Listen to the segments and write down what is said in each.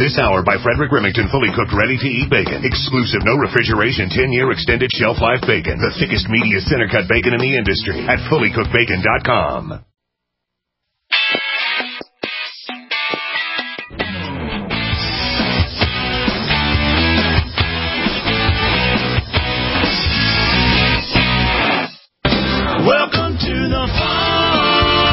This hour by Frederick Remington, fully cooked, ready-to-eat bacon. Exclusive, no refrigeration, 10-year extended shelf life bacon. The thickest, meatiest center-cut bacon in the industry at fullycookedbacon.com. Welcome to the farm.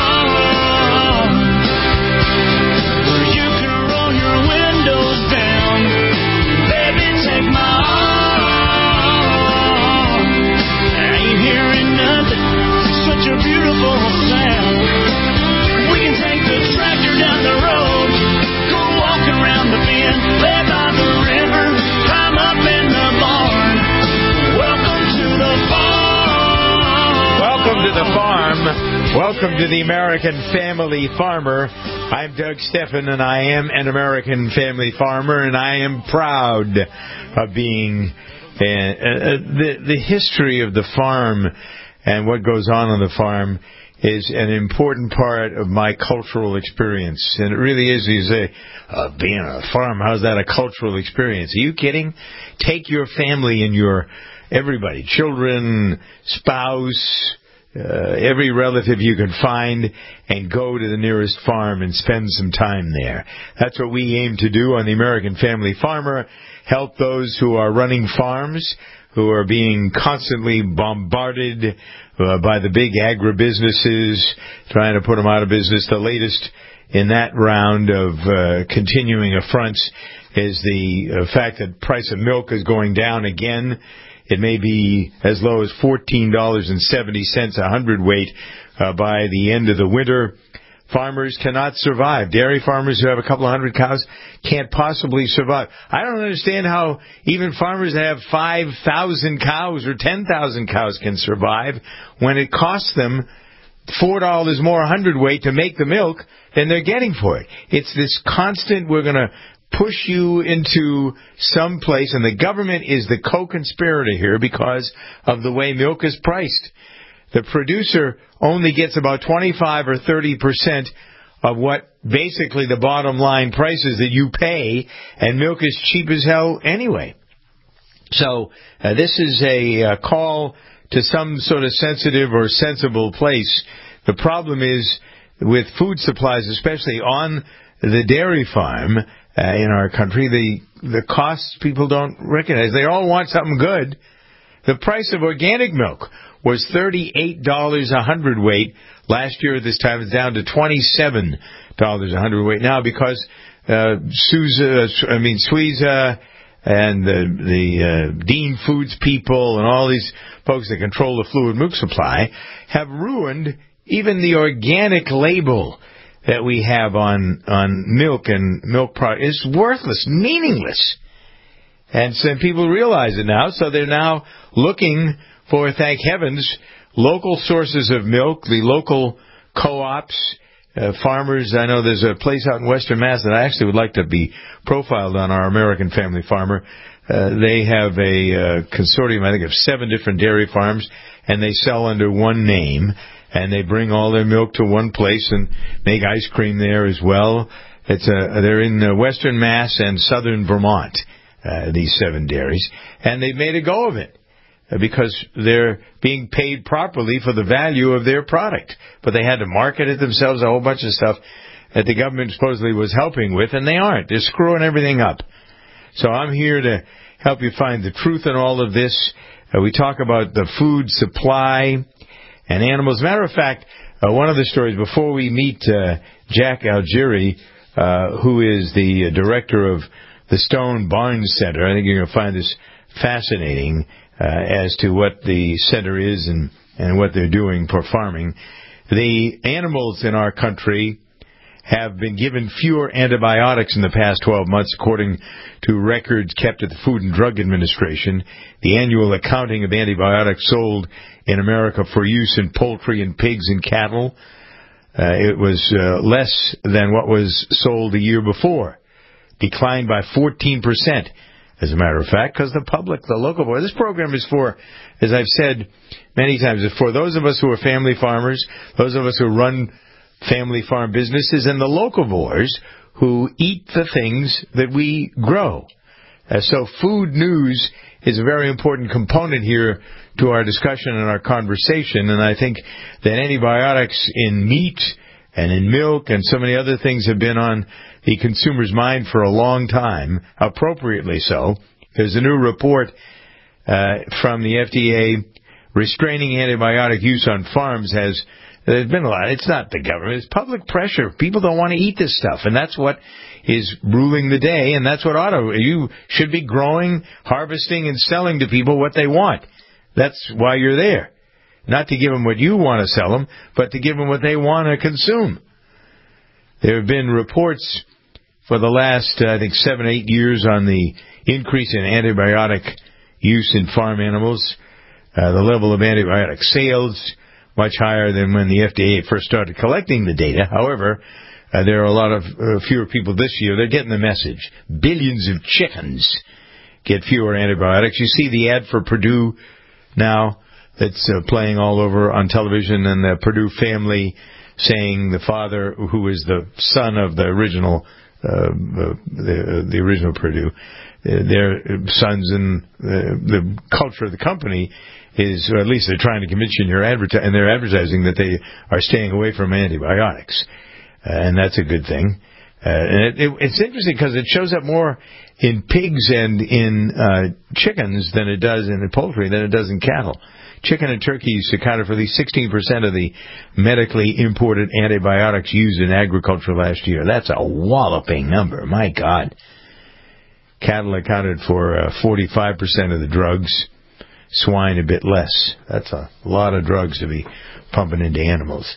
Welcome to the American Family Farmer. I'm Doug Steffen, and I am an American Family Farmer, and I am proud of being the history of the farm and what goes on the farm is an important part of my cultural experience. And it really is. You say, being on a farm, how's that a cultural experience? Are you kidding? Take your family and everybody, children, spouse, every relative you can find, and go to the nearest farm and spend some time there. That's what we aim to do on the American Family Farmer, help those who are running farms, who are being constantly bombarded by the big agribusinesses, trying to put them out of business. The latest in that round of continuing affronts is the fact that price of milk is going down again. It may be as low as $14.70 a hundredweight by the end of the winter. Farmers cannot survive. Dairy farmers who have a couple of hundred cows can't possibly survive. I don't understand how even farmers that have 5,000 cows or 10,000 cows can survive when it costs them $4 more a hundredweight to make the milk than they're getting for it. It's this constant, we're going to push you into some place, and the government is the co-conspirator here because of the way milk is priced. The producer only gets about 25 or 30% of what basically the bottom line prices that you pay, and milk is cheap as hell anyway. So this is a call to some sort of sensitive or sensible place. The problem is with food supplies, especially on the dairy farm, in our country, the costs people don't recognize. They all want something good. The price of organic milk was $38 a hundredweight last year at this time. It's down to $27 a hundredweight now because Suiza and the Dean Foods people and all these folks that control the fluid milk supply have ruined even the organic label that we have on milk and milk product is worthless, meaningless. And so people realize it now, so they're now looking for, thank heavens, local sources of milk, the local co-ops, farmers. I know there's a place out in Western Mass that I actually would like to be profiled on our American Family Farmer. They have a consortium, I think, of 7 different dairy farms, and they sell under one name. And they bring all their milk to one place and make ice cream there as well. They're in Western Mass and Southern Vermont, these 7 dairies. And they've made a go of it because they're being paid properly for the value of their product. But they had to market it themselves, a whole bunch of stuff that the government supposedly was helping with, and they aren't. They're screwing everything up. So I'm here to help you find the truth in all of this. We talk about the food supply and animals. As a matter of fact, one of the stories, before we meet Jack Algieri, who is the director of the Stone Barns Center, I think you're going to find this fascinating as to what the center is and what they're doing for farming. The animals in our country have been given fewer antibiotics in the past 12 months, according to records kept at the Food and Drug Administration. The annual accounting of antibiotics sold in America for use in poultry and pigs and cattle, it was less than what was sold the year before, declined by 14%, as a matter of fact, because the public, the local board, this program is for, as I've said many times, is for those of us who are family farmers, those of us who run family farm businesses, and the local boys who eat the things that we grow. So food news is a very important component here to our discussion and our conversation, and I think that antibiotics in meat and in milk and so many other things have been on the consumer's mind for a long time, appropriately so. There's a new report from the FDA restraining antibiotic use on farms. There's been a lot. It's not the government. It's public pressure. People don't want to eat this stuff, and that's what is ruling the day, and that's what you should be growing, harvesting, and selling to people what they want. That's why you're there. Not to give them what you want to sell them, but to give them what they want to consume. There have been reports for the last, I think, 7 or 8 years on the increase in antibiotic use in farm animals. The level of antibiotic sales much higher than when the FDA first started collecting the data. However, there are a lot of fewer people this year. They're getting the message. Billions of chickens get fewer antibiotics. You see the ad for Purdue now that's playing all over on television, and the Purdue family saying the father, who is the son of the original the original Purdue, their sons, and the culture of the company is, or at least they're trying to convince you in their advertising that they are staying away from antibiotics. And that's a good thing. And it's interesting because it shows up more in pigs and in chickens than it does in poultry, than it does in cattle. Chicken and turkeys accounted for at least 16% of the medically imported antibiotics used in agriculture last year. That's a walloping number. My God. Cattle accounted for 45% of the drugs. Swine a bit less. That's a lot of drugs to be pumping into animals.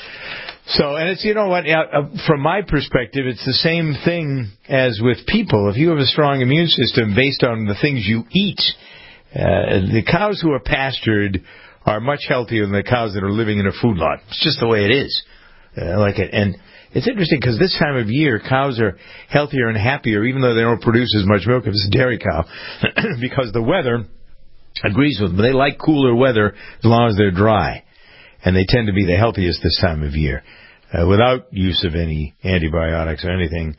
So, and it's, you know what, from my perspective, it's the same thing as with people. If you have a strong immune system based on the things you eat, the cows who are pastured are much healthier than the cows that are living in a food lot. It's just the way it is. And it's interesting because this time of year, cows are healthier and happier, even though they don't produce as much milk as a dairy cow, because the weather agrees with them. They like cooler weather as long as they're dry. And they tend to be the healthiest this time of year, without use of any antibiotics or anything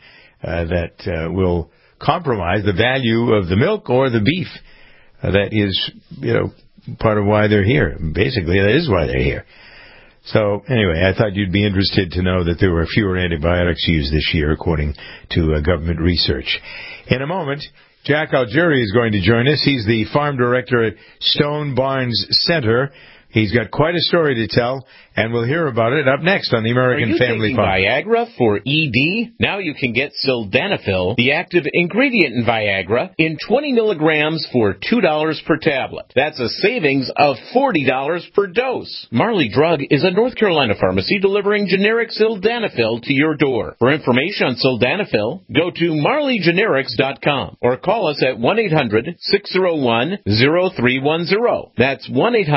that will compromise the value of the milk or the beef. That is, part of why they're here. Basically, that is why they're here. So, anyway, I thought you'd be interested to know that there were fewer antibiotics used this year, according to government research. In a moment, Jack Algieri is going to join us. He's the farm director at Stone Barns Center. He's got quite a story to tell, and we'll hear about it up next on the American Family Farm. Are you taking Viagra for ED? Now you can get Sildenafil, the active ingredient in Viagra, in 20 milligrams for $2 per tablet. That's a savings of $40 per dose. Marley Drug is a North Carolina pharmacy delivering generic Sildenafil to your door. For information on Sildenafil, go to marleygenerics.com or call us at 1-800-601-0310. That's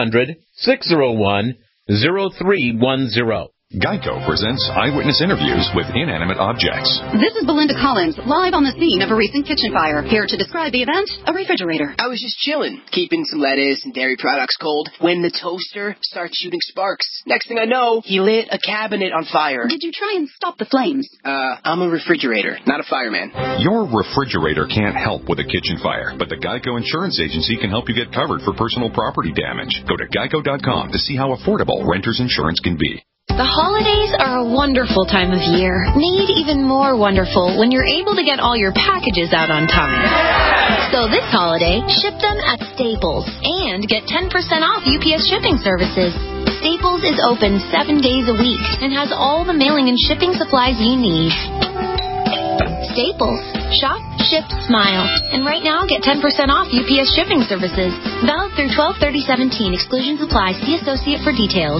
1-800-601-0310. Geico presents eyewitness interviews with inanimate objects. This is Belinda Collins, live on the scene of a recent kitchen fire. Here to describe the event, a refrigerator. I was just chilling, keeping some lettuce and dairy products cold, when the toaster starts shooting sparks. Next thing I know, he lit a cabinet on fire. Did you try and stop the flames? I'm a refrigerator, not a fireman. Your refrigerator can't help with a kitchen fire, but the Geico Insurance Agency can help you get covered for personal property damage. Go to geico.com to see how affordable renter's insurance can be. The holidays are a wonderful time of year, made even more wonderful when you're able to get all your packages out on time. So this holiday, ship them at Staples and get 10% off UPS shipping services. Staples is open 7 days a week and has all the mailing and shipping supplies you need. Staples. Shop, ship, smile. And right now, get 10% off UPS shipping services. Valid through 12/30/17. Exclusions apply. See associate for details.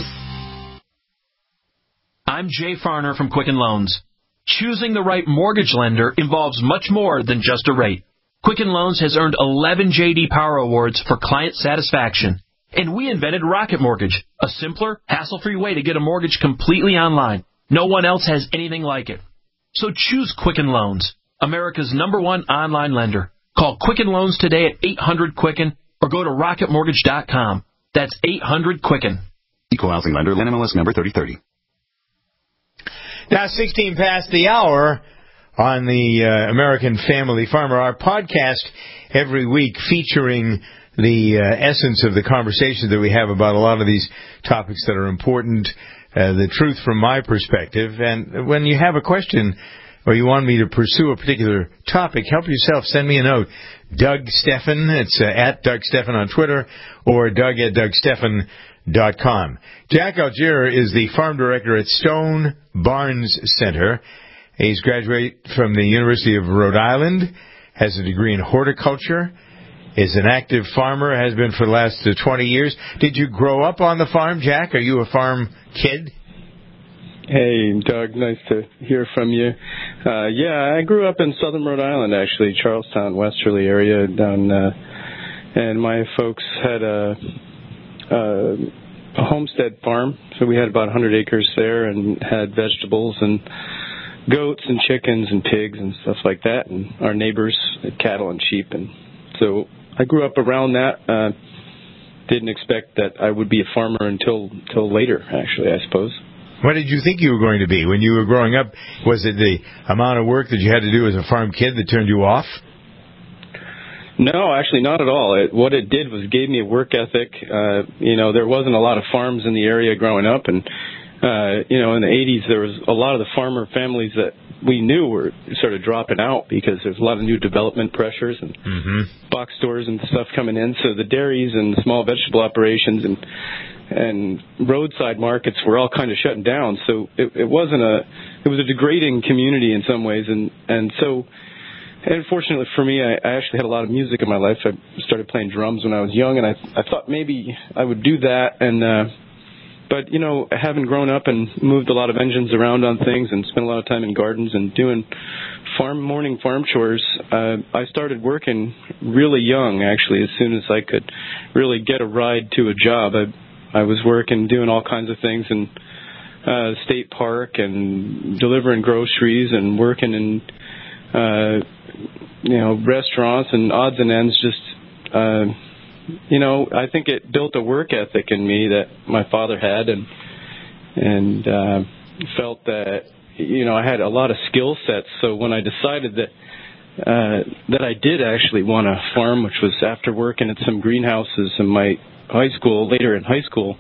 I'm Jay Farner from Quicken Loans. Choosing the right mortgage lender involves much more than just a rate. Quicken Loans has earned 11 J.D. Power Awards for client satisfaction. And we invented Rocket Mortgage, a simpler, hassle-free way to get a mortgage completely online. No one else has anything like it. So choose Quicken Loans, America's #1 online lender. Call Quicken Loans today at 800-QUICKEN or go to rocketmortgage.com. That's 800-QUICKEN. Equal housing lender, NMLS number 3030. Now, 16 past the hour. on the American Family Farmer, our podcast every week featuring the essence of the conversation that we have about a lot of these topics that are important, the truth from my perspective. And when you have a question or you want me to pursue a particular topic, help yourself. Send me a note. Doug Stephan, it's at Doug Stephan on Twitter, or Doug@DougStephan.com. Jack Algier is the farm director at Stone Barns Center. He's graduated from the University of Rhode Island, has a degree in horticulture, is an active farmer, has been for the last 20 years. Did you grow up on the farm, Jack? Are you a farm kid? Hey, Doug, nice to hear from you. Yeah, I grew up in southern Rhode Island, actually, Charlestown, Westerly area, down, and my folks had a homestead farm, so we had about 100 acres there and had vegetables and goats and chickens and pigs and stuff like that, and our neighbors had cattle and sheep, and so I grew up around that. Didn't expect that I would be a farmer until later, actually, I suppose. What did you think you were going to be when you were growing up? Was it the amount of work that you had to do as a farm kid that turned you off? No, actually not at all. What it did was gave me a work ethic. There wasn't a lot of farms in the area growing up, and in the 80s there was a lot of the farmer families that we knew were sort of dropping out because there's a lot of new development pressures and box stores and stuff coming in. So the dairies and the small vegetable operations and roadside markets were all kind of shutting down. So it was a degrading community in some ways, and so. And fortunately for me, I actually had a lot of music in my life. I started playing drums when I was young, and I thought maybe I would do that. But having grown up and moved a lot of engines around on things and spent a lot of time in gardens and doing morning farm chores, I started working really young, actually, as soon as I could really get a ride to a job. I was working, doing all kinds of things in State Park and delivering groceries and working in restaurants and odds and ends. Just I think it built a work ethic in me that my father had, and felt that I had a lot of skill sets. So when I decided that I did actually want to farm, which was after working at some greenhouses in my later in high school,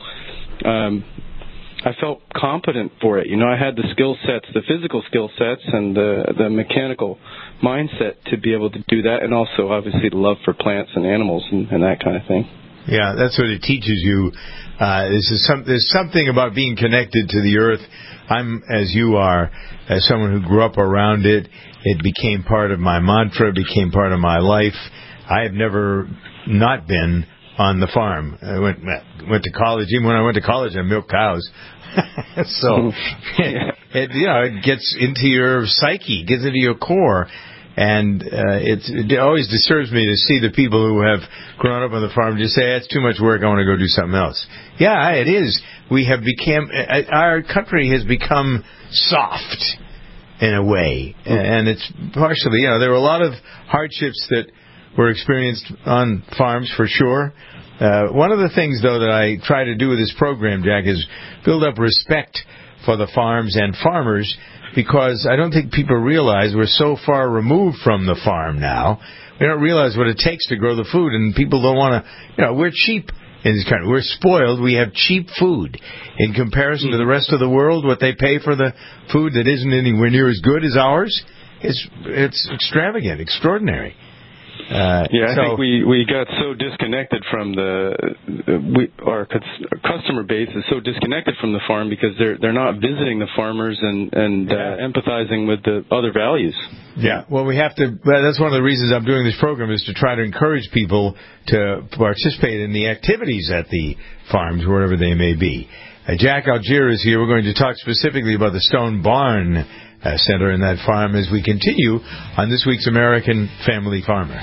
I felt competent for it. I had the skill sets, the physical skill sets, and the mechanical mindset to be able to do that, and also, obviously, the love for plants and animals and that kind of thing. Yeah, that's what it teaches you. There's something about being connected to the earth. I'm, as you are, as someone who grew up around it, it became part of my mantra, it became part of my life. I have never not been on the farm. I went to college. Even when I went to college, I milked cows. So it gets into your psyche, gets into your core, and it always disturbs me to see the people who have grown up on the farm just say, "It's too much work. I want to go do something else." Yeah, it is. Our country has become soft in a way, and it's partially. There were a lot of hardships that were experienced on farms for sure. One of the things, though, that I try to do with this program, Jack, is build up respect for the farms and farmers, because I don't think people realize we're so far removed from the farm now. We don't realize what it takes to grow the food, and people don't want to, we're cheap in this country. We're spoiled. We have cheap food. In comparison to the rest of the world, what they pay for the food that isn't anywhere near as good as ours, it's extravagant, extraordinary. I think we got so disconnected from our customer base is so disconnected from the farm because they're not visiting the farmers and empathizing with the other values. Yeah, well, we have to. That's one of the reasons I'm doing this program, is to try to encourage people to participate in the activities at the farms, wherever they may be. Jack Algier is here. We're going to talk specifically about the Stone Barn Center in that farm as we continue on this week's American Family Farmer.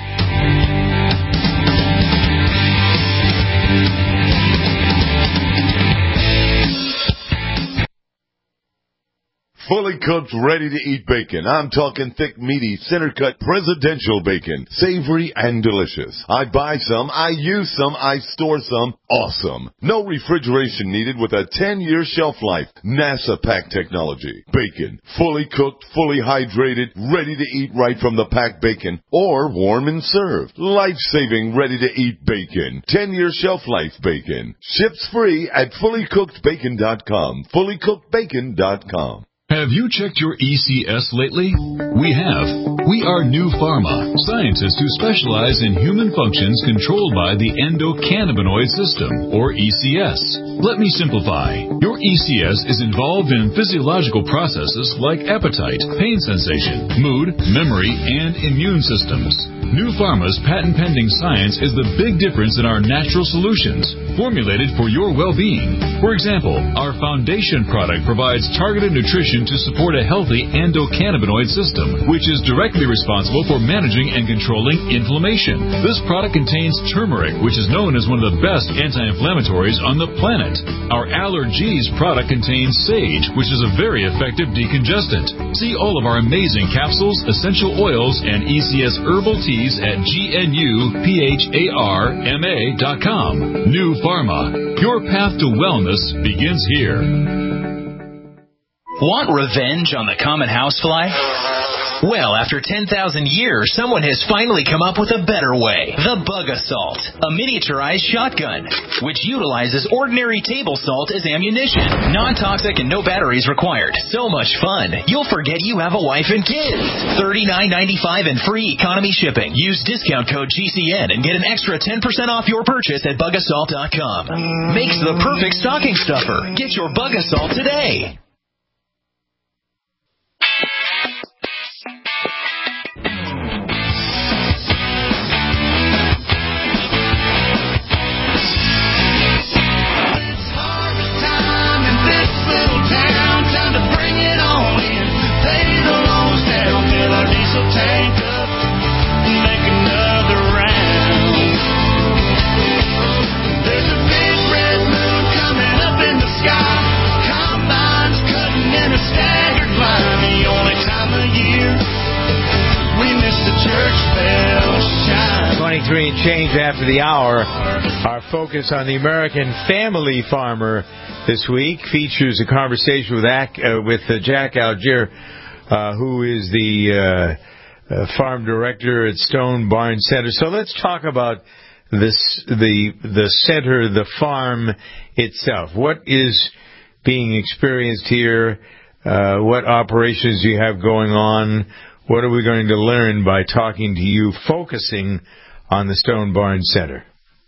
fully cooked, ready-to-eat bacon. I'm talking thick, meaty, center-cut presidential bacon. Savory and delicious. I buy some, I use some, I store some. Awesome. No refrigeration needed with a 10-year shelf life. NASA pack technology. Bacon. Fully cooked, fully hydrated, ready to eat right from the packed bacon. Or warm and served. Life-saving, ready-to-eat bacon. 10-year shelf life bacon. Ships free at fullycookedbacon.com. fullycookedbacon.com. Have you checked your ECS lately? We have. We are New Pharma, scientists who specialize in human functions controlled by the endocannabinoid system, or ECS. Let me simplify. Your ECS is involved in physiological processes like appetite, pain sensation, mood, memory, and immune systems. New Pharma's patent-pending science is the big difference in our natural solutions, formulated for your well-being. For example, our foundation product provides targeted nutrition to support a healthy endocannabinoid system, which is directly responsible for managing and controlling inflammation. This product contains turmeric, which is known as one of the best anti-inflammatories on the planet. Our Allergies product contains sage, which is a very effective decongestant. See all of our amazing capsules, essential oils, and ECS herbal teas at GNUPHARMA.com. New Pharma. Your path to wellness begins here. Want revenge on the common housefly? Well, after 10,000 years, someone has finally come up with a better way. The Bug Assault, a miniaturized shotgun, which utilizes ordinary table salt as ammunition. Non-toxic and no batteries required. So much fun, you'll forget you have a wife and kids. $39.95 and free economy shipping. Use discount code GCN and get an extra 10% off your purchase at bugassault.com. Makes the perfect stocking stuffer. Get your Bug Assault today. And change after the hour. Our focus on the American family farmer this week features a conversation with Jack Algier, who is the farm director at Stone Barn Center. So let's talk about the center, the farm itself. What is being experienced here? What operations do you have going on? What are we going to learn by talking to you, focusing on the Stone Barn Center?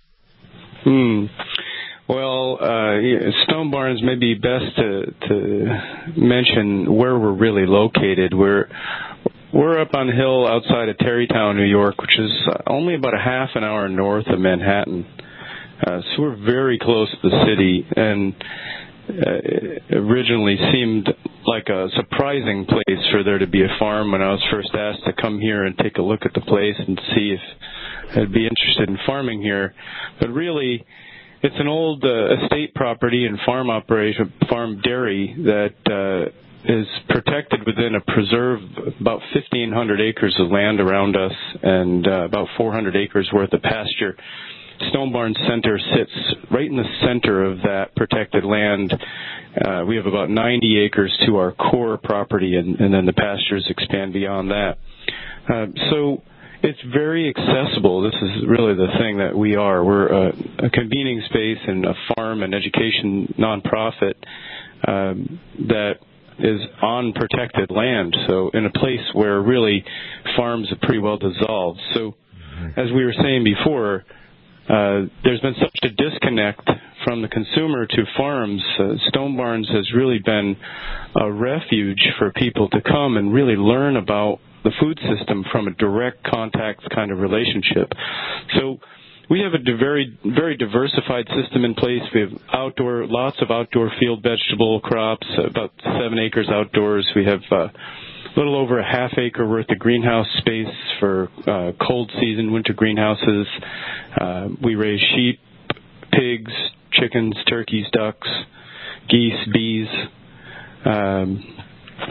Well, Stone Barns may be best to mention where we're really located. We're up on a hill outside of Tarrytown, New York, which is only about a half an hour north of Manhattan. So we're very close to the city, and originally seemed like a surprising place for there to be a farm when I was first asked to come here and take a look at the place and see if I'd be interested in farming here. But really, it's an old estate property and farm operation, farm dairy that is protected within a preserve, about 1,500 acres of land around us and about 400 acres worth of pasture. Stone Barn Center sits right in the center of that protected land. We have about 90 acres to our core property, and then the pastures expand beyond that. So it's very accessible. This is really the thing that we are. We're a convening space and a farm and education nonprofit that is on protected land, so in a place where really farms are pretty well dissolved. So as we were saying before, there's been such a disconnect from the consumer to farms. Stone Barns has really been a refuge for people to come and really learn about the food system from a direct contact kind of relationship. So we have a very, very diversified system in place. We have lots of outdoor field vegetable crops, about 7 acres outdoors. We have a little over a half acre worth of greenhouse space for cold season winter greenhouses. We raise sheep, pigs, chickens, turkeys, ducks, geese, bees.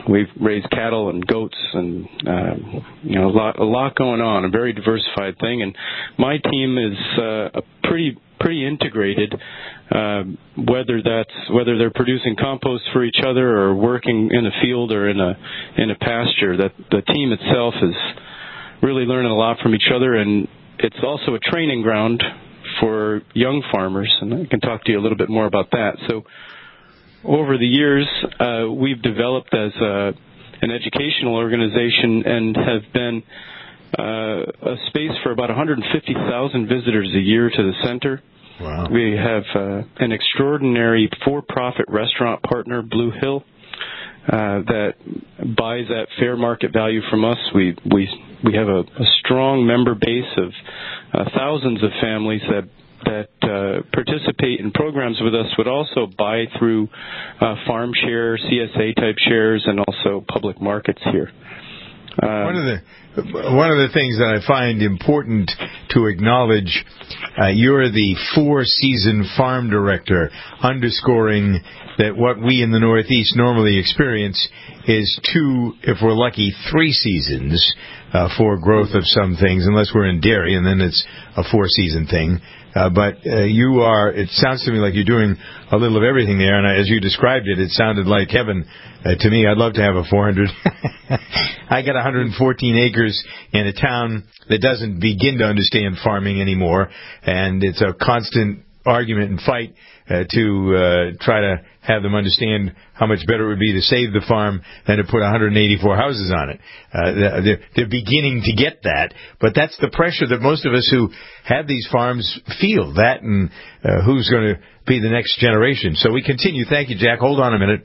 we've raised cattle and goats and a lot going on, a very diversified thing. And my team is pretty integrated. Whether they're producing compost for each other or working in a field or in a pasture, that the team itself is really learning a lot from each other, and it's also a training ground for young farmers, and I can talk to you a little bit more about that. So over the years, we've developed as an educational organization and have been a space for about 150,000 visitors a year to the center. Wow. We have an extraordinary for-profit restaurant partner, Blue Hill, that buys at fair market value from us. We have a strong member base of thousands of families that participate in programs with us, would also buy through farm share, CSA type shares, and also public markets here. One of the things that I find important to acknowledge, you're the 4-season farm director, underscoring that what we in the Northeast normally experience is 2, if we're lucky, 3 seasons for growth of some things, unless we're in dairy, and then it's a 4-season thing. But it sounds to me like you're doing a little of everything there, and as you described it, it sounded like heaven to me. I'd love to have a 400. I got 114 acres in a town that doesn't begin to understand farming anymore, and it's a constant argument and fight to try to have them understand how much better it would be to save the farm than to put 184 houses on it. They're beginning to get that, but that's the pressure that most of us who have these farms feel, that and who's going to be the next generation. So we continue. Thank you, Jack. Hold on a minute.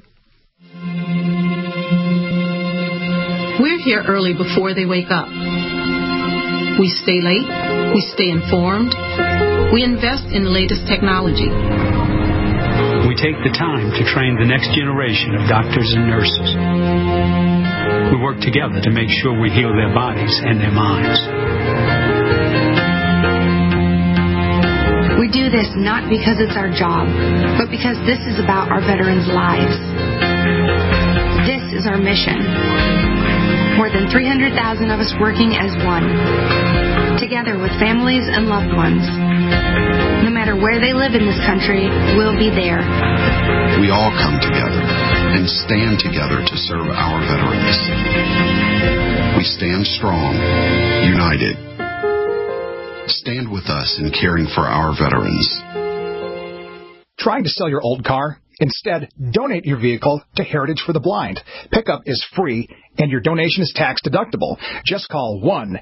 We're here early before they wake up. We stay late. We stay informed. We invest in the latest technology. We take the time to train the next generation of doctors and nurses. We work together to make sure we heal their bodies and their minds. We do this not because it's our job, but because this is about our veterans' lives. This is our mission. More than 300,000 of us working as one, together with families and loved ones. No matter where they live in this country, we'll be there. We all come together and stand together to serve our veterans. We stand strong, united. Stand with us in caring for our veterans. Trying to sell your old car? Instead, donate your vehicle to Heritage for the Blind. Pickup is free, and your donation is tax deductible. Just call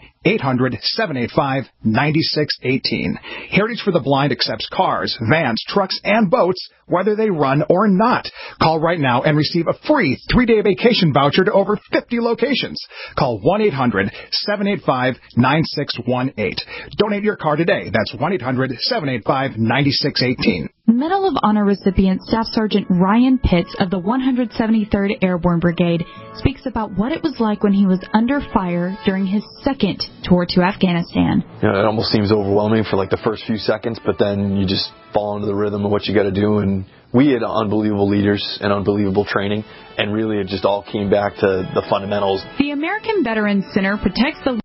1-800-785-9618. Heritage for the Blind accepts cars, vans, trucks, and boats, whether they run or not. Call right now and receive a free 3-day vacation voucher to over 50 locations. Call 1-800-785-9618. Donate your car today. That's 1-800-785-9618. Medal of Honor recipient Staff Sergeant Ryan Pitts of the 173rd Airborne Brigade speaks about what it was like when he was under fire during his second tour to Afghanistan. You know, it almost seems overwhelming for like the first few seconds, but then you just fall into the rhythm of what you got to do. And we had unbelievable leaders and unbelievable training, and really it just all came back to the fundamentals. The American Veterans Center protects the...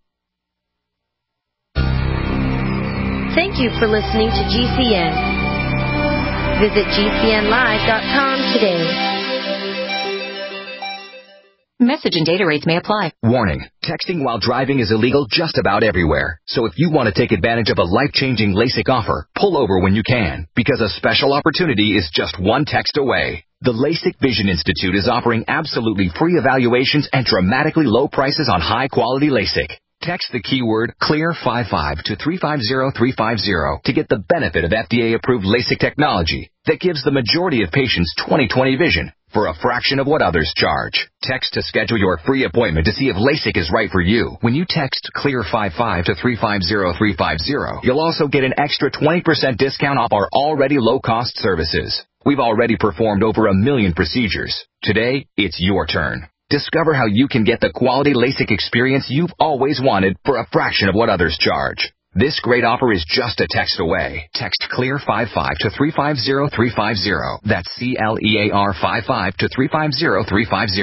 Thank you for listening to GCN. Visit GCNlive.com today. Message and data rates may apply. Warning. Texting while driving is illegal just about everywhere. So if you want to take advantage of a life-changing LASIK offer, pull over when you can, because a special opportunity is just one text away. The LASIK Vision Institute is offering absolutely free evaluations and dramatically low prices on high-quality LASIK. Text the keyword CLEAR55 to 350350 to get the benefit of FDA-approved LASIK technology that gives the majority of patients 20/20 vision for a fraction of what others charge. Text to schedule your free appointment to see if LASIK is right for you. When you text CLEAR55 to 350350, you'll also get an extra 20% discount off our already low-cost services. We've already performed over 1 million procedures. Today, it's your turn. Discover how you can get the quality LASIK experience you've always wanted for a fraction of what others charge. This great offer is just a text away. Text CLEAR55 to 350350. That's CLEAR55 to 350350.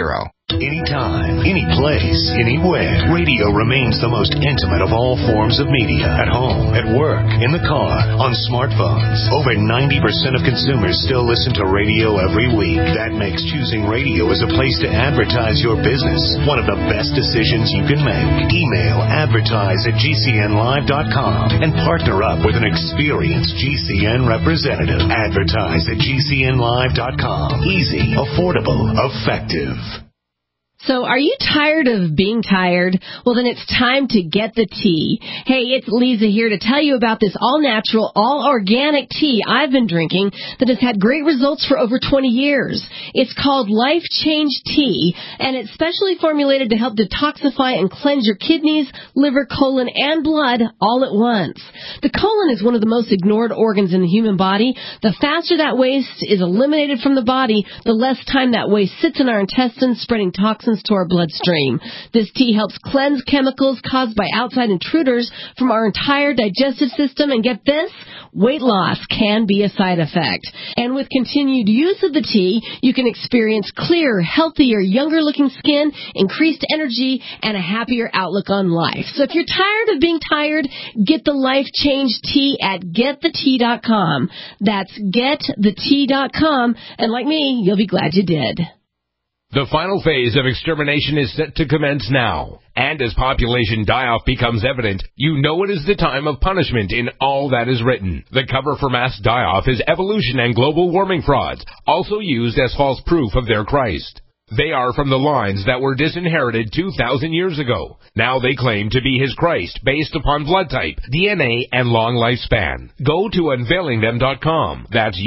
Anytime, any place, anywhere, radio remains the most intimate of all forms of media. At home, at work, in the car, on smartphones. Over 90% of consumers still listen to radio every week. That makes choosing radio as a place to advertise your business one of the best decisions you can make. Email advertise@gcnlive.com and partner up with an experienced GCN representative. Advertise@gcnlive.com. Easy, affordable, effective. So are you tired of being tired? Well, then it's time to get the tea. Hey, it's Lisa here to tell you about this all-natural, all-organic tea I've been drinking that has had great results for over 20 years. It's called Life Change Tea, and it's specially formulated to help detoxify and cleanse your kidneys, liver, colon, and blood all at once. The colon is one of the most ignored organs in the human body. The faster that waste is eliminated from the body, the less time that waste sits in our intestines, spreading toxins to our bloodstream. This tea helps cleanse chemicals caused by outside intruders from our entire digestive system, and get this, weight loss can be a side effect. And with continued use of the tea, you can experience clearer, healthier, younger-looking skin, increased energy, and a happier outlook on life. So if you're tired of being tired, get the Life Change Tea at getthetea.com. That's getthetea.com, and like me, you'll be glad you did. The final phase of extermination is set to commence now. And as population die-off becomes evident, you know it is the time of punishment in all that is written. The cover for mass die-off is evolution and global warming frauds, also used as false proof of their Christ. They are from the lines that were disinherited 2,000 years ago. Now they claim to be his Christ based upon blood type, DNA, and long lifespan. Go to unveilingthem.com. That's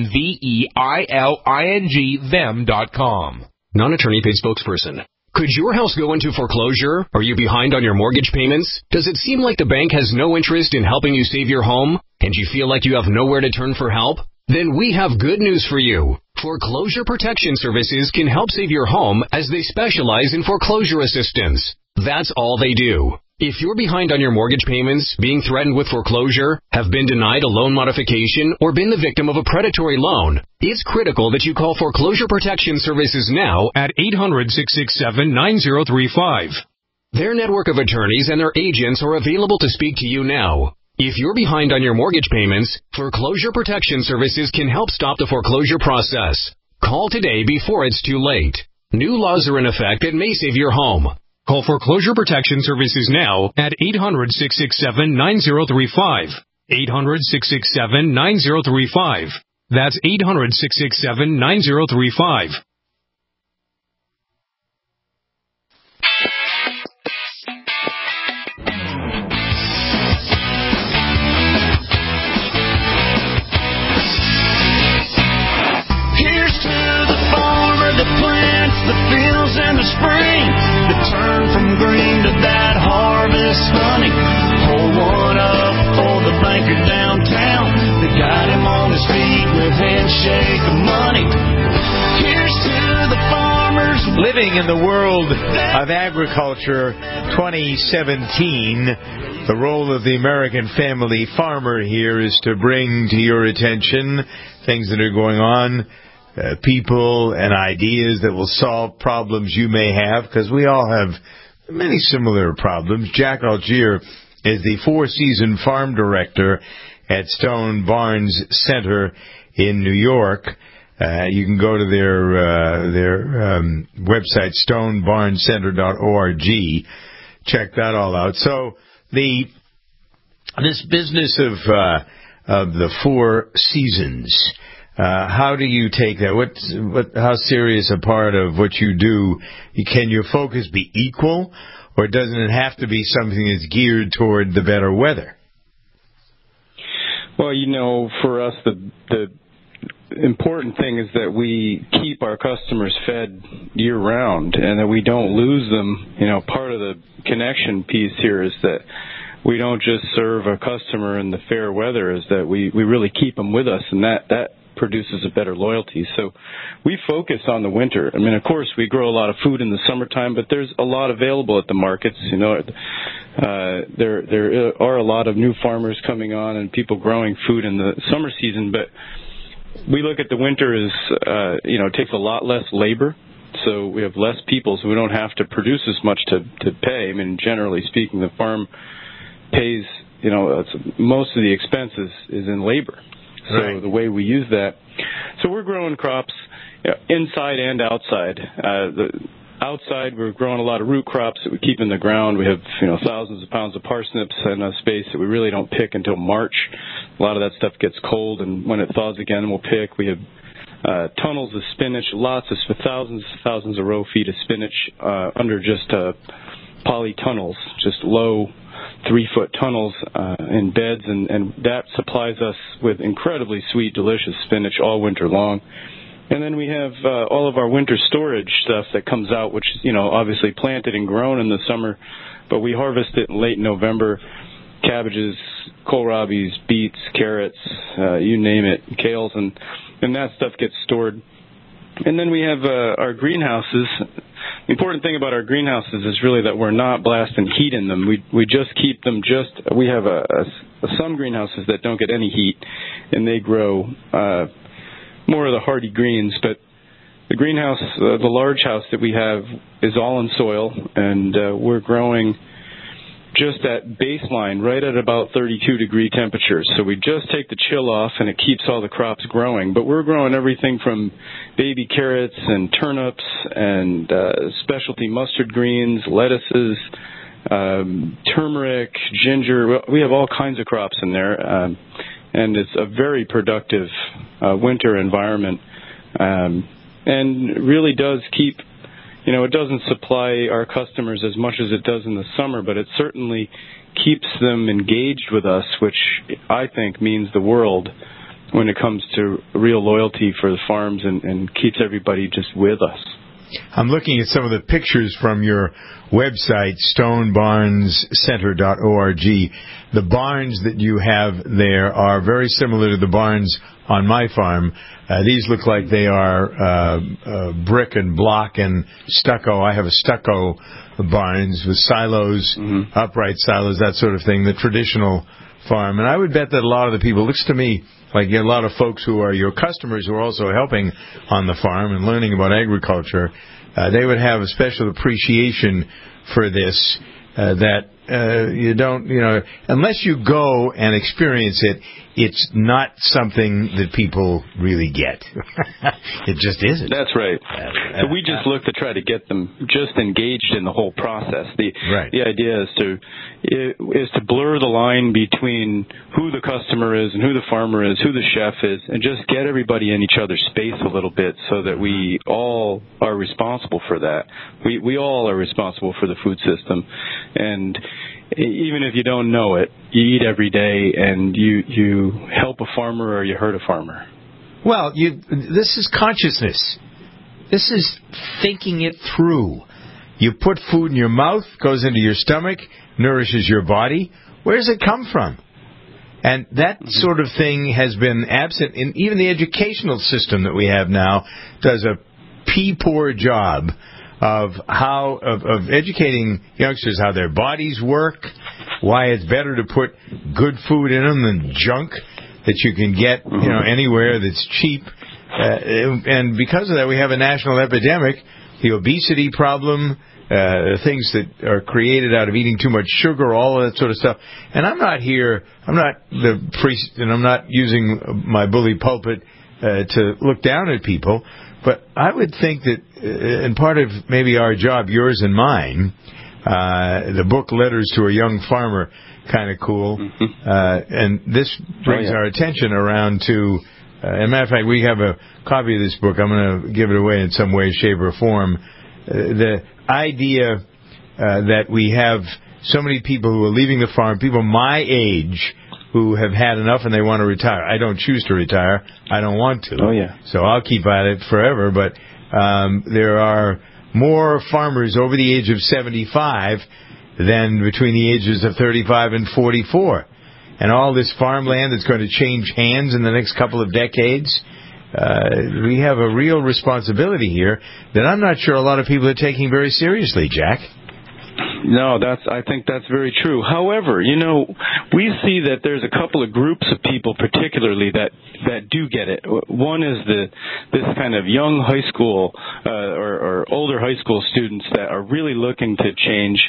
UNVEILING them.com. Non-attorney paid spokesperson. Could your house go into foreclosure? Are you behind on your mortgage payments? Does it seem like the bank has no interest in helping you save your home? And you feel like you have nowhere to turn for help? Then we have good news for you. Foreclosure Protection Services can help save your home as they specialize in foreclosure assistance. That's all they do. If you're behind on your mortgage payments, being threatened with foreclosure, have been denied a loan modification, or been the victim of a predatory loan, it's critical that you call Foreclosure Protection Services now at 800-667-9035. Their network of attorneys and their agents are available to speak to you now. If you're behind on your mortgage payments, Foreclosure Protection Services can help stop the foreclosure process. Call today before it's too late. New laws are in effect that may save your home. Call Foreclosure Protection Services now at 800-667-9035. 800-667-9035. That's 800-667-9035. Here's to the farmer that plants the fields in the spring, that turn from green to that harvest honey. Hold one up for the banker downtown that got him on his feet with handshake of money. Here's to the farmers living in the world of agriculture 2017. The role of the American family farmer here is to bring to your attention things that are going on, people and ideas that will solve problems you may have, because we all have many similar problems. Jack Algier is the four-season farm director at Stone Barns Center in New York. You can go to their website, stonebarncenter.org. Check that all out. So this business of the four seasons, how do you take that? How serious a part of what you do? Can your focus be equal, or doesn't it have to be something that's geared toward the better weather? Well, for us, the important thing is that we keep our customers fed year-round and that we don't lose them. Part of the connection piece here is that we don't just serve a customer in the fair weather, is that we really keep them with us, and that produces a better loyalty. So we focus on the winter. I mean, of course, we grow a lot of food in the summertime, but there's a lot available at the markets. There are a lot of new farmers coming on and people growing food in the summer season, but we look at the winter as, it takes a lot less labor so we have less people, so we don't have to produce as much to pay. I mean, generally speaking, the farm pays, most of the expenses is in labor. So right. The way we use that. So we're growing crops inside and outside. Outside, we're growing a lot of root crops that we keep in the ground. We have, thousands of pounds of parsnips in a space that we really don't pick until March. A lot of that stuff gets cold, and when it thaws again, we'll pick. We have tunnels of spinach, thousands of row feet of spinach under just poly tunnels, just low 3-foot tunnels in beds, and that supplies us with incredibly sweet, delicious spinach all winter long. And then we have all of our winter storage stuff that comes out, which is, obviously planted and grown in the summer, but we harvest it in late November. Cabbages, kohlrabis, beets, carrots, you name it, kales, and that stuff gets stored. And then we have our greenhouses. The important thing about our greenhouses is really that we're not blasting heat in them. We just keep them we have some greenhouses that don't get any heat, and they grow more of the hardy greens, but the greenhouse, the large house that we have, is all in soil, and we're growing just at baseline, right at about 32-degree temperatures. So we just take the chill off, and it keeps all the crops growing. But we're growing everything from baby carrots and turnips and specialty mustard greens, lettuces, turmeric, ginger. We have all kinds of crops in there, and it's a very productive winter environment, and really does keep, it doesn't supply our customers as much as it does in the summer, but it certainly keeps them engaged with us, which I think means the world when it comes to real loyalty for the farms, and keeps everybody just with us. I'm looking at some of the pictures from your website, stonebarnscenter.org. The barns that you have there are very similar to the barns on my farm. These look like they are brick and block and stucco. I have a stucco barns with silos, upright silos, that sort of thing, the traditional farm. And I would bet that a lot of the people, looks to me like a lot of folks who are your customers who are also helping on the farm and learning about agriculture, they would have a special appreciation for this, that you don't, unless you go and experience it, it's not something that people really get. It just isn't. That's right. So we just look to try to get them just engaged in the whole process. The idea is to blur the line between who the customer is and who the farmer is, who the chef is, and just get everybody in each other's space a little bit, so that we all are responsible for that. We all are responsible for the food system, and even if you don't know it, you eat every day, and you help a farmer or you hurt a farmer. Well, this is consciousness. This is thinking it through. You put food in your mouth, goes into your stomach, nourishes your body. Where does it come from? And that sort of thing has been absent in even the educational system that we have now. Does a pea-poor job of educating youngsters how their bodies work, why it's better to put good food in them than junk that you can get anywhere that's cheap. And because of that, we have a national epidemic, the obesity problem, things that are created out of eating too much sugar, all of that sort of stuff. And I'm not the priest, and I'm not using my bully pulpit to look down at people, but I would think that, and part of maybe our job, yours and mine, the book Letters to a Young Farmer, kind of cool, and this brings our attention around to, as a matter of fact, we have a copy of this book. I'm going to give it away in some way, shape, or form. The idea that we have so many people who are leaving the farm, people my age, who have had enough and they want to retire. I don't choose to retire. I don't want to. So I'll keep at it forever. But there are more farmers over the age of 75 than between the ages of 35 and 44. And all this farmland that's going to change hands in the next couple of decades, we have a real responsibility here that I'm not sure a lot of people are taking very seriously, Jack. No, I think that's very true. However, we see that there's a couple of groups of people particularly that do get it. One is this kind of young high school or older high school students that are really looking to change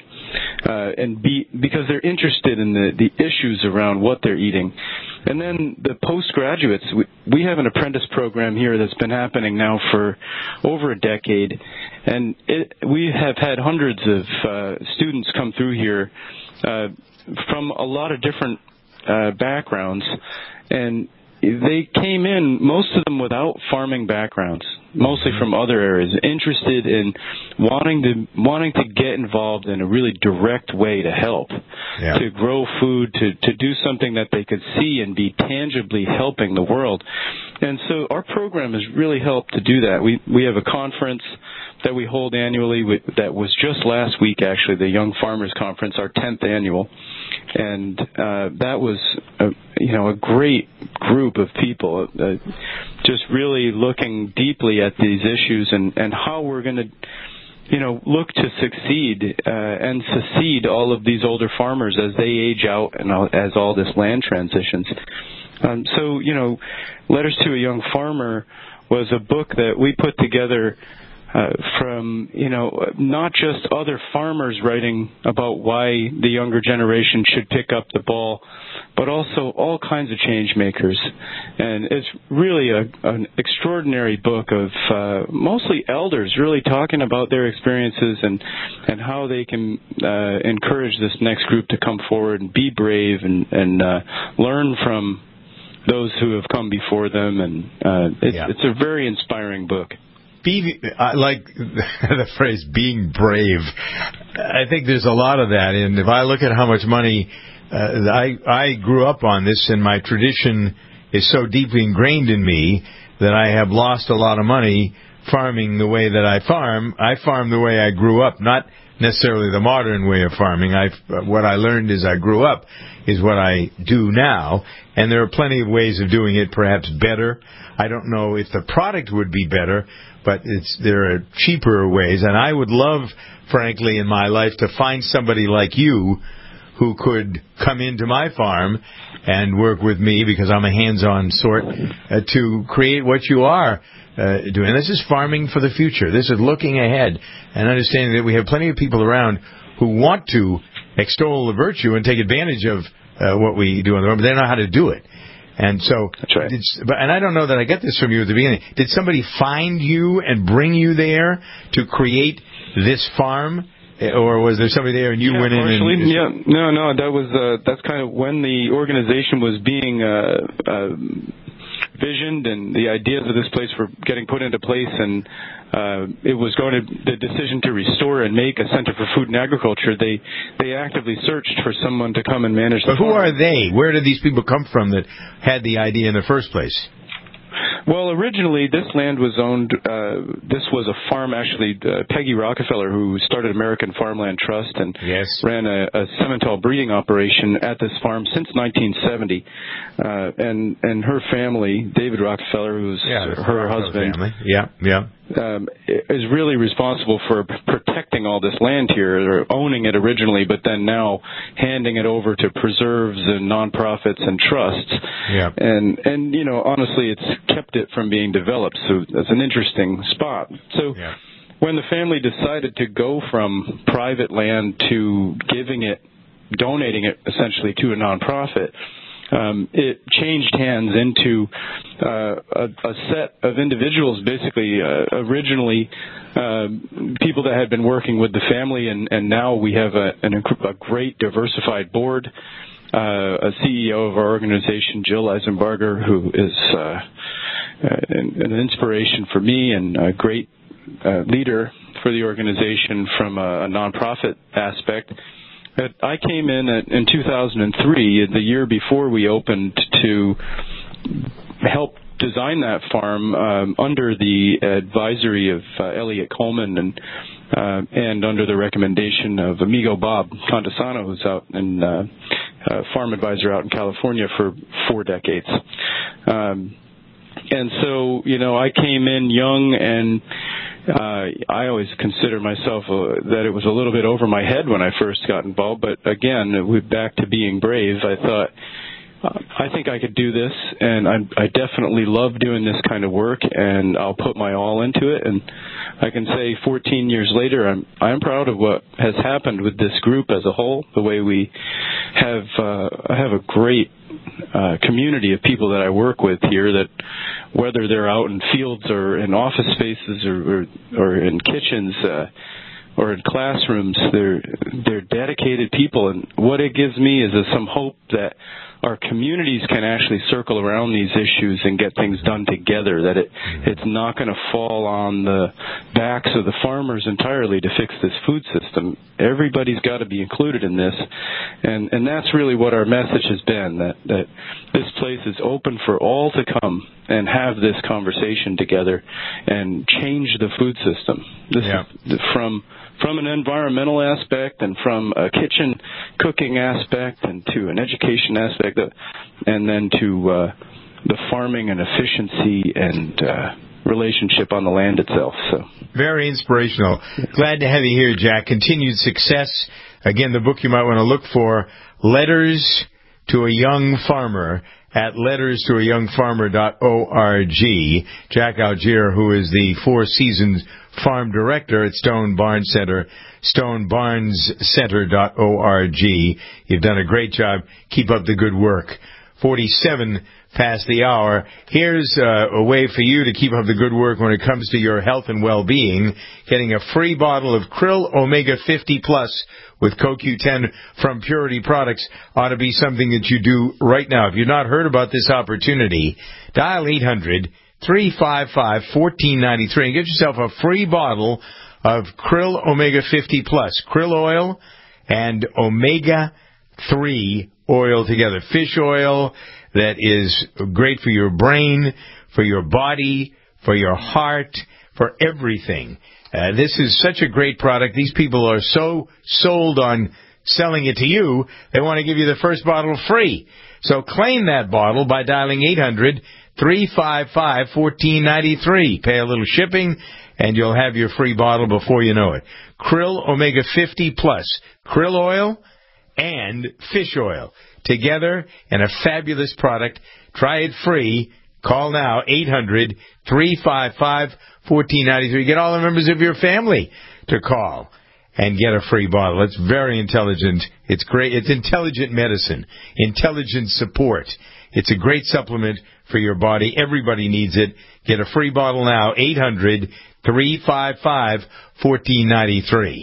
because they're interested in the issues around what they're eating. And then the postgraduates, we have an apprentice program here that's been happening now for over a decade, and we have had hundreds of students come through here from a lot of different backgrounds, and they came in, most of them without farming backgrounds, mostly from other areas, interested in wanting to get involved in a really direct way to help, to grow food, to do something that they could see and be tangibly helping the world. And so our program has really helped to do that. We have a conference that we hold annually that was just last week, actually, the Young Farmers Conference, our 10th annual. And that was a great group of people just really looking deeply at these issues and how we're going to look to succeed and succeed all of these older farmers as they age out and as all this land transitions. So Letters to a Young Farmer was a book that we put together from not just other farmers writing about why the younger generation should pick up the ball, but also all kinds of change makers. And it's really an extraordinary book of mostly elders really talking about their experiences and how they can encourage this next group to come forward and be brave and learn from those who have come before them. And it's a very inspiring book. I like the phrase being brave. I think there's a lot of that. And if I look at how much money I grew up on this, and my tradition is so deeply ingrained in me that I have lost a lot of money farming the way that I farm. I farm the way I grew up, not necessarily the modern way of farming. What I learned as I grew up is what I do now, and there are plenty of ways of doing it, perhaps better. I don't know if the product would be better, but there are cheaper ways, and I would love, frankly, in my life to find somebody like you who could come into my farm and work with me, because I'm a hands-on sort, to create what you are doing. This is farming for the future. This is looking ahead and understanding that we have plenty of people around who want to extol the virtue and take advantage of what we do on the farm, but they don't know how to do it. And so, that's right. And I don't know that I get this from you at the beginning. Did somebody find you and bring you there to create this farm, or was there somebody there and you went in? No. That's kind of when the organization was being visioned, and the ideas of this place were getting put into place, and it was the decision to restore and make a center for food and agriculture. They actively searched for someone to come and manage the farm. Who are they? Where did these people come from that had the idea in the first place? Well, originally this land was owned, this was a farm, actually, Peggy Rockefeller, who started American Farmland Trust and ran a Simmental breeding operation at this farm since 1970. And her family, David Rockefeller, who's her husband, is really responsible for protecting all this land here, or owning it originally, but then now handing it over to preserves and nonprofits and trusts. And honestly, it's kept it from being developed, so that's an interesting spot. So when the family decided to go from private land to donating it essentially to a nonprofit, it changed hands into a set of individuals, basically originally people that had been working with the family, and now we have a great diversified board. A CEO of our organization, Jill Eisenbarger, who is an inspiration for me and a great leader for the organization from a nonprofit aspect. I came in 2003, the year before we opened, to help design that farm under the advisory of Elliot Coleman and under the recommendation of amigo Bob Contisano, who's out in farm advisor out in California for 4 decades. And so, I came in young and I always consider myself that it was a little bit over my head when I first got involved. But again, back to being brave, I thought, I think I could do this, and I definitely love doing this kind of work, and I'll put my all into it. And I can say 14 years later, I'm proud of what has happened with this group as a whole, the way we have I have a great community of people that I work with here, that whether they're out in fields or in office spaces or in kitchens or in classrooms, they're dedicated people. And what it gives me is some hope that our communities can actually circle around these issues and get things done together, that it's not going to fall on the backs of the farmers entirely to fix this food system. Everybody's got to be included in this, and that's really what our message has been, that this place is open for all to come and have this conversation together and change the food system. This is from an environmental aspect and from a kitchen cooking aspect and to an education aspect, and then to the farming and efficiency and relationship on the land itself. So very inspirational. Glad to have you here, Jack. Continued success. Again, the book you might want to look for, Letters to a Young Farmer, at letterstoayoungfarmer.org. Jack Algier, who is the Four Seasons Farm Director at Stone Barns Center, stonebarnscenter.org. You've done a great job. Keep up the good work. 47 past the hour. Here's a way for you to keep up the good work when it comes to your health and well-being. Getting a free bottle of Krill Omega 50 Plus with CoQ10 from Purity Products ought to be something that you do right now. If you've not heard about this opportunity, dial 800-355-1493 and get yourself a free bottle of Krill Omega 50 Plus. Krill oil and Omega 3 oil together. Fish oil that is great for your brain, for your body, for your heart, for everything. This is such a great product. These people are so sold on selling it to you, they want to give you the first bottle free. So claim that bottle by dialing 800-355-1493. Pay a little shipping, and you'll have your free bottle before you know it. Krill Omega 50 Plus. Krill oil and fish oil together in a fabulous product. Try it free. Call now, 800-355-1493. Get all the members of your family to call and get a free bottle. It's very intelligent. It's great. It's intelligent medicine, intelligent support. It's a great supplement for your body. Everybody needs it. Get a free bottle now, 800-355-1493.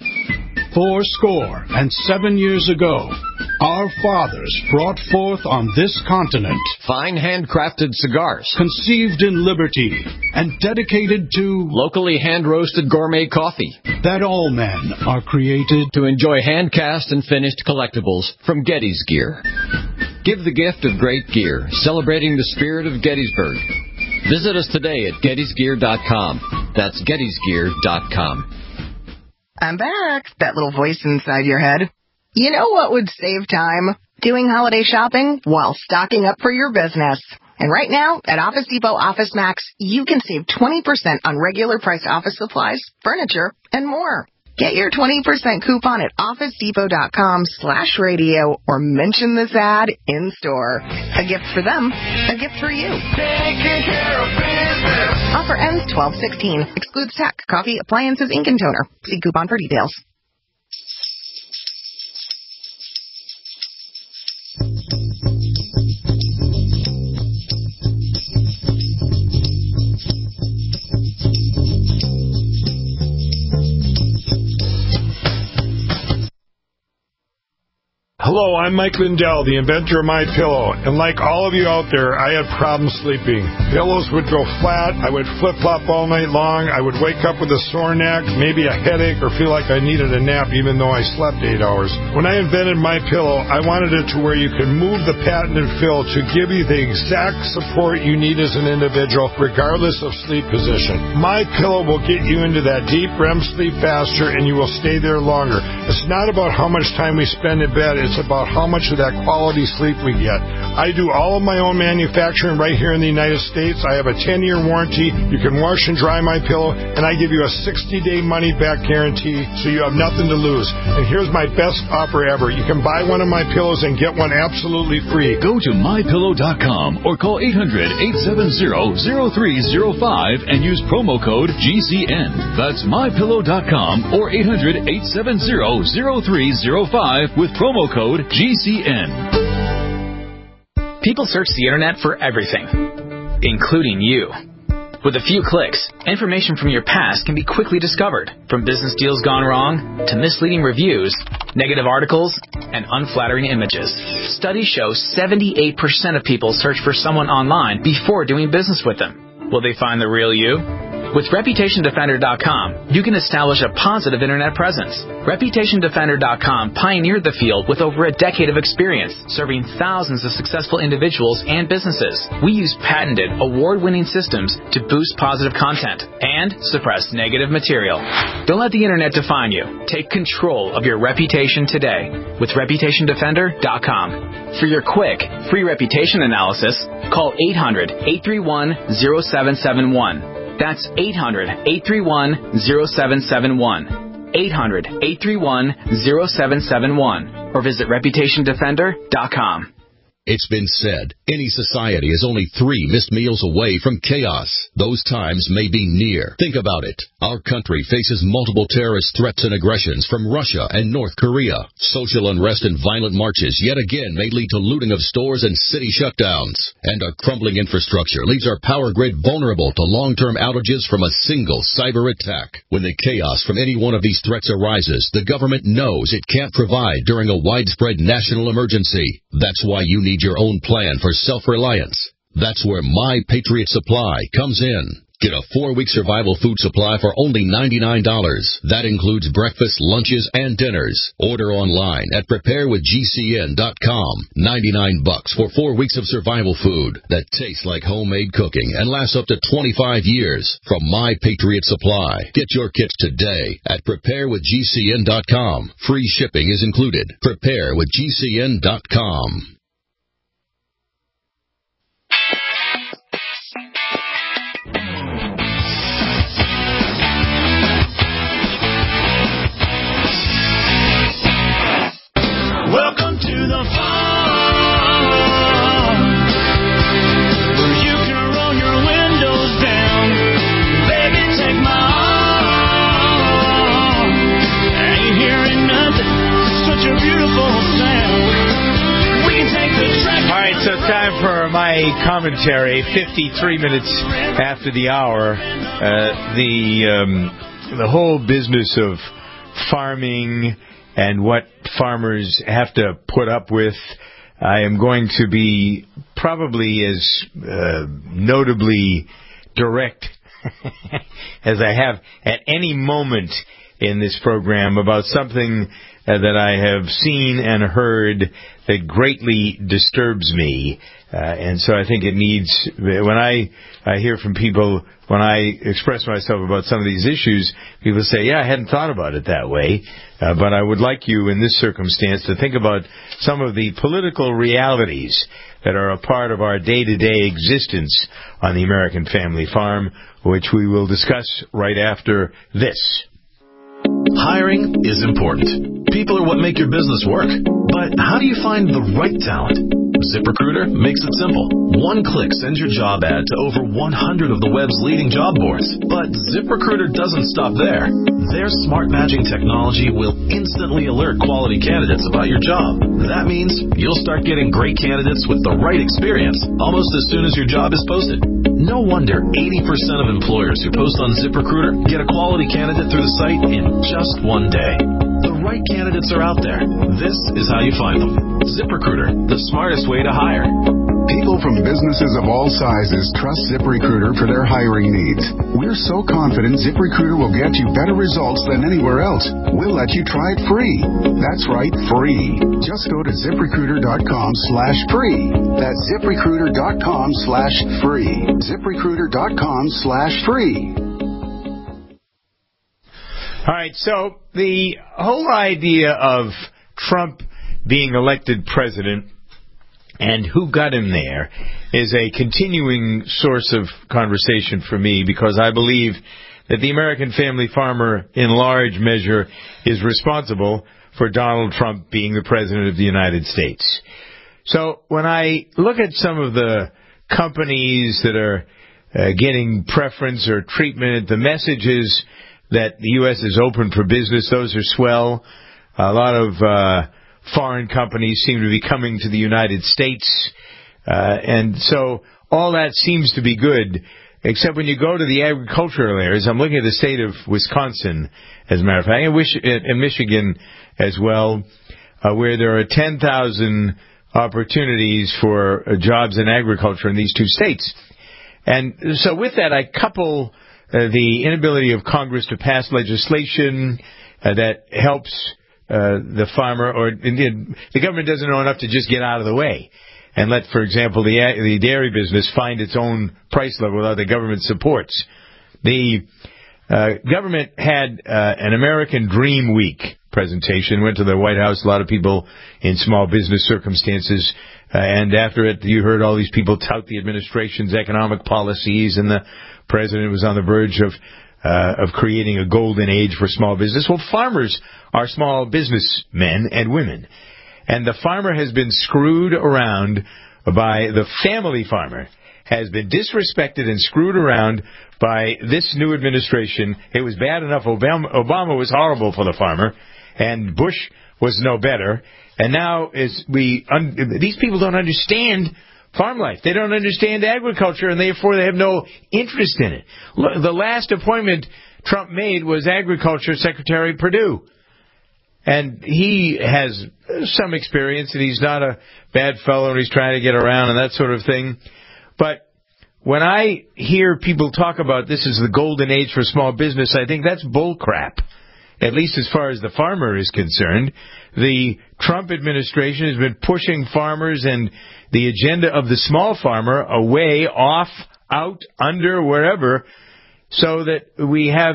7 years ago, our fathers brought forth on this continent fine handcrafted cigars, conceived in liberty and dedicated to locally hand-roasted gourmet coffee, that all men are created to enjoy hand-cast and finished collectibles from Getty's Gear. Give the gift of great gear, celebrating the spirit of Gettysburg. Visit us today at gettysgear.com. That's gettysgear.com. I'm back. That little voice inside your head. You know what would save time? Doing holiday shopping while stocking up for your business. And right now, at Office Depot Office Max, you can save 20% on regular price office supplies, furniture, and more. Get your 20% coupon at OfficeDepot.com/radio or mention this ad in store. A gift for them, a gift for you. Taking care of business. Offer ends 12/16. Excludes tech, coffee, appliances, ink, and toner. See coupon for details. Hello, I'm Mike Lindell, the inventor of MyPillow, and like all of you out there, I had problems sleeping. Pillows would go flat, I would flip-flop all night long, I would wake up with a sore neck, maybe a headache, or feel like I needed a nap even though I slept 8 hours. When I invented MyPillow, I wanted it to where you could move the patented fill to give you the exact support you need as an individual, regardless of sleep position. MyPillow will get you into that deep REM sleep faster, and you will stay there longer. It's not about how much time we spend in bed, it's about how much of that quality sleep we get. I do all of my own manufacturing right here in the United States. I have a 10-year warranty. You can wash and dry my pillow, and I give you a 60-day money-back guarantee, so you have nothing to lose. And here's my best offer ever. You can buy one of my pillows and get one absolutely free. Go to MyPillow.com or call 800-870-0305 and use promo code GCN. That's MyPillow.com or 800-870-0305 with promo code GCN. People search the internet for everything, including you. With a few clicks, information from your past can be quickly discovered, from business deals gone wrong to misleading reviews, negative articles, and unflattering images. Studies show 78% of people search for someone online before doing business with them. Will they find the real you? With ReputationDefender.com, you can establish a positive internet presence. ReputationDefender.com pioneered the field with over a decade of experience, serving thousands of successful individuals and businesses. We use patented, award-winning systems to boost positive content and suppress negative material. Don't let the internet define you. Take control of your reputation today with ReputationDefender.com. For your quick, free reputation analysis, call 800-831-0771. That's 800-831-0771. 800-831-0771. Or visit ReputationDefender.com. It's been said, any society is only 3 missed meals away from chaos. Those times may be near. Think about it. Our country faces multiple terrorist threats and aggressions from Russia and North Korea. Social unrest and violent marches yet again may lead to looting of stores and city shutdowns. And our crumbling infrastructure leaves our power grid vulnerable to long-term outages from a single cyber attack. When the chaos from any one of these threats arises, the government knows it can't provide during a widespread national emergency. That's why you need your own plan for self-reliance. That's where My Patriot Supply comes in. Get a 4-week survival food supply for only $99. That includes breakfast, lunches, and dinners. Order online at preparewithgcn.com. $99 for 4 weeks of survival food that tastes like homemade cooking and lasts up to 25 years from My Patriot Supply. Get your kits today at preparewithgcn.com. Free shipping is included. Preparewithgcn.com. Welcome to the farm, where you can roll your windows down. Baby, take my arm. I ain't hearing nothing, such a beautiful sound. We can take the track. All right, so time for my commentary. 53 minutes after the hour. The whole business of farming and what farmers have to put up with, I am going to be probably as notably direct as I have at any moment in this program about something that I have seen and heard that greatly disturbs me. And so I think it needs, when I hear from people, when I express myself about some of these issues, people say, yeah, I hadn't thought about it that way. But I would like you in this circumstance to think about some of the political realities that are a part of our day-to-day existence on the American Family Farm, which we will discuss right after this. Hiring is important. People are what make your business work. But how do you find the right talent? ZipRecruiter makes it simple. One click sends your job ad to over 100 of the web's leading job boards. But ZipRecruiter doesn't stop there. Their smart matching technology will instantly alert quality candidates about your job. That means you'll start getting great candidates with the right experience almost as soon as your job is posted. No wonder 80% of employers who post on ZipRecruiter get a quality candidate through the site in just one day. The right candidates are out there. This is how you find them. ZipRecruiter, the smartest way to hire. People from businesses of all sizes trust ZipRecruiter for their hiring needs. We're so confident ZipRecruiter will get you better results than anywhere else. We'll let you try it free. That's right, free. Just go to ZipRecruiter.com/free. That's ZipRecruiter.com/free. ZipRecruiter.com/free. All right, so the whole idea of Trump being elected president and who got him there is a continuing source of conversation for me, because I believe that the American family farmer, in large measure, is responsible for Donald Trump being the president of the United States. So when I look at some of the companies that are getting preference or treatment, the messages that the U.S. is open for business, those are swell. A lot of foreign companies seem to be coming to the United States. And so all that seems to be good, except when you go to the agricultural areas. I'm looking at the state of Wisconsin, as a matter of fact, and Michigan as well, where there are 10,000 opportunities for jobs in agriculture in these two states. And so with that, I couple the inability of Congress to pass legislation that helps the farmer, or the government doesn't know enough to just get out of the way and let, for example, the dairy business find its own price level without the government supports. The government had an American Dream Week presentation, went to the White House, a lot of people in small business circumstances, and after it you heard all these people tout the administration's economic policies, and the president was on the verge of creating a golden age for small business. Well, farmers are small businessmen and women, and the farmer has been screwed around by the family farmer, has been disrespected and screwed around by this new administration. It was bad enough Obama was horrible for the farmer, and Bush was no better. And now these people don't understand farm life. They don't understand agriculture, and therefore they have no interest in it. The last appointment Trump made was Agriculture Secretary Perdue. And he has some experience, and he's not a bad fellow, and he's trying to get around and that sort of thing. But when I hear people talk about this as the golden age for small business, I think that's bull crap, at least as far as the farmer is concerned. The Trump administration has been pushing farmers and the agenda of the small farmer away, off, out, under, wherever, so that we have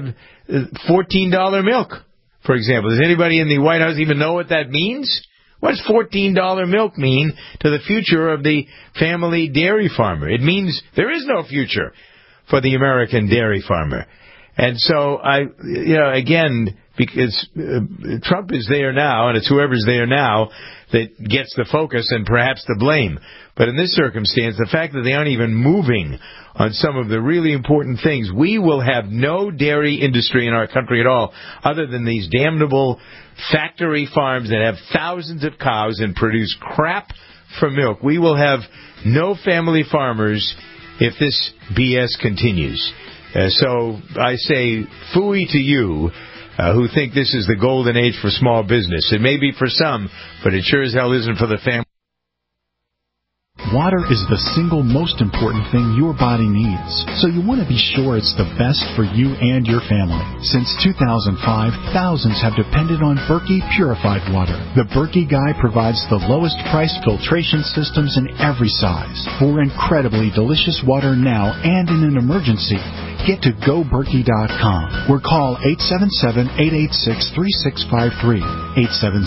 $14 milk, for example. Does anybody in the White House even know what that means? What does $14 milk mean to the future of the family dairy farmer? It means there is no future for the American dairy farmer. And so again, because Trump is there now, and it's whoever's there now that gets the focus and perhaps the blame. But in this circumstance, the fact that they aren't even moving on some of the really important things, we will have no dairy industry in our country at all, other than these damnable factory farms that have thousands of cows and produce crap for milk. We will have no family farmers if this BS continues. So I say, phooey to you who think this is the golden age for small business. It may be for some, but it sure as hell isn't for the family. Water is the single most important thing your body needs, so you want to be sure it's the best for you and your family. Since 2005, thousands have depended on Berkey purified water. The Berkey Guy provides the lowest price filtration systems in every size. For incredibly delicious water now and in an emergency, get to GoBerkey.com or call 877-886-3653.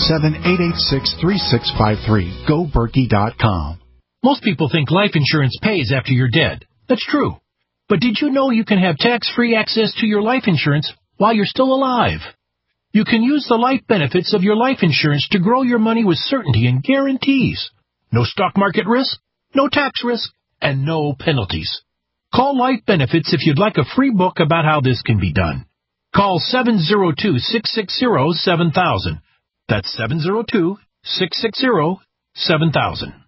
877-886-3653. GoBerkey.com. Most people think life insurance pays after you're dead. That's true. But did you know you can have tax-free access to your life insurance while you're still alive? You can use the life benefits of your life insurance to grow your money with certainty and guarantees. No stock market risk, no tax risk, and no penalties. Call Life Benefits if you'd like a free book about how this can be done. Call 702-660-7000. That's 702-660-7000.